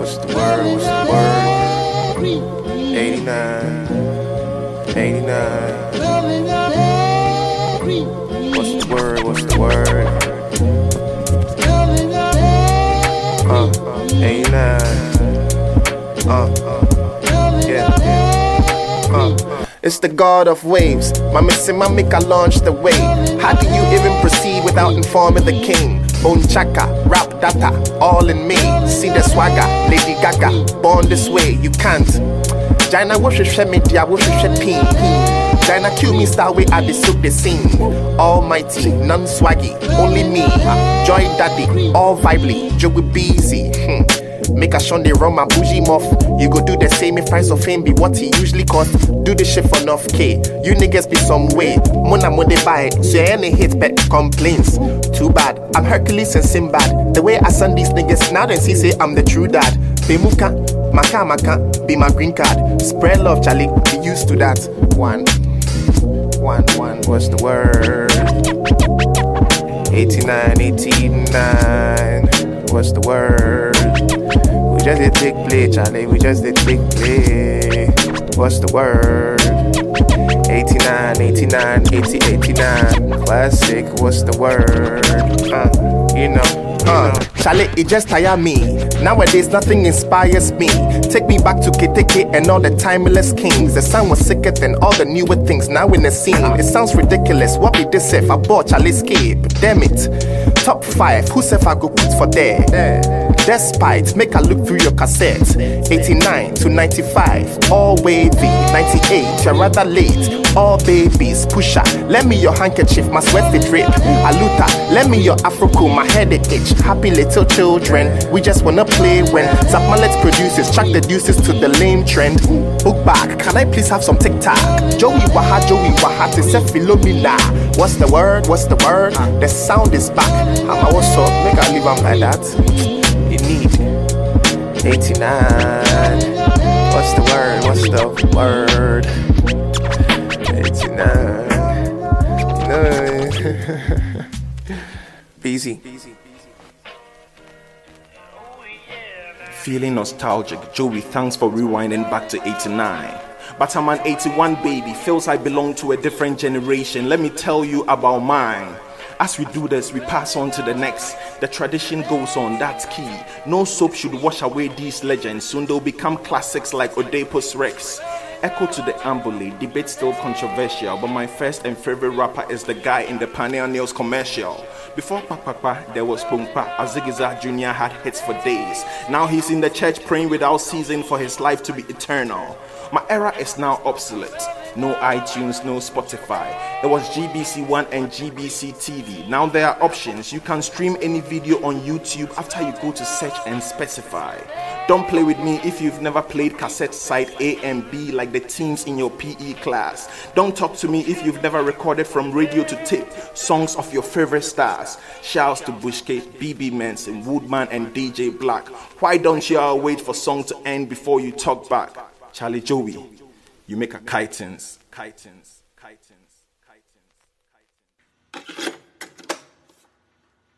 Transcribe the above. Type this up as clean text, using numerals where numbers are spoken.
What's the word? What's the word? 89. 89. What's the word? What's the word? 89. It's the god of waves. My missing my make I launch the way. How do you even proceed without informing the king? Bone chaka, rap data, all in me. See the swagger, Lady Gaga, born this way. You can't. Jaina woshe media, woshe pin. Jaina kill me star way at the soup the scene. Almighty, none swaggy, only me. Joy daddy, all vibely, Joey busy. Make a shun they run my bougie muff. You go do the same if price of fame be what he usually cost. Do the shit for enough K. You niggas be some way. Mona mo they buy it. So any hit bet complaints. Too bad. I'm Hercules and Sinbad. The way I send these niggas now they see say I'm the true dad. Bemuka, maka, be my green card. Spread love, Charlie. Be used to that. One. What's the word? 89. What's the word? We just did big play, Charlie. We just did big play. What's the word? 89. Classic. What's the word? Charlie, it just tire me. Nowadays, nothing inspires me. Take me back to Keteke and all the timeless kings. The sound was sicker than all the newer things now in the scene. It sounds ridiculous. What be this if I bought Charlie Escape? Damn it. Top 5, who said I go put for there? Despite, make a look through your cassettes. 89 to 95, all wavy. 98, you're rather late. All babies, pusher. Lend me your handkerchief, my sweat fit drip. Aluta, lend me your afro, my head it itch. Happy little children, we just wanna play when Zap Mallet produces, chuck the deuces to the lame trend. Book back, can I please have some TikTok? Joey Waha, to set Philomena. What's the word? The sound is back. How what's up? Make I leave them like that. You need 89. What's the word? 89. Busy. Feeling nostalgic, Joey, thanks for rewinding back to 89. But I'm an 81 baby, feels I belong to a different generation. Let me tell you about mine. As we do this, we pass on to the next. The tradition goes on, that's key. No soap should wash away these legends. Soon they'll become classics like Oedipus Rex. Echo to the Ambule, debate still controversial, but my first and favorite rapper is the guy in the Pioneer Nails commercial. Before Papa, there was Pumpa. Azigiza Jr. had hits for days. Now he's in the church praying without ceasing for his life to be eternal. My era is now obsolete. No iTunes, no Spotify. It was GBC One and GBC TV. Now there are options. You can stream any video on YouTube after you go to search and specify. Don't play with me if you've never played cassette side A and B like the teams in your PE class. Don't talk to me if you've never recorded from radio to tape songs of your favorite stars. Shouts to Bushgate, BB Manson, Woodman and DJ Black. Why don't you all wait for song to end before you talk back? Charlie Joey, you make a kitens.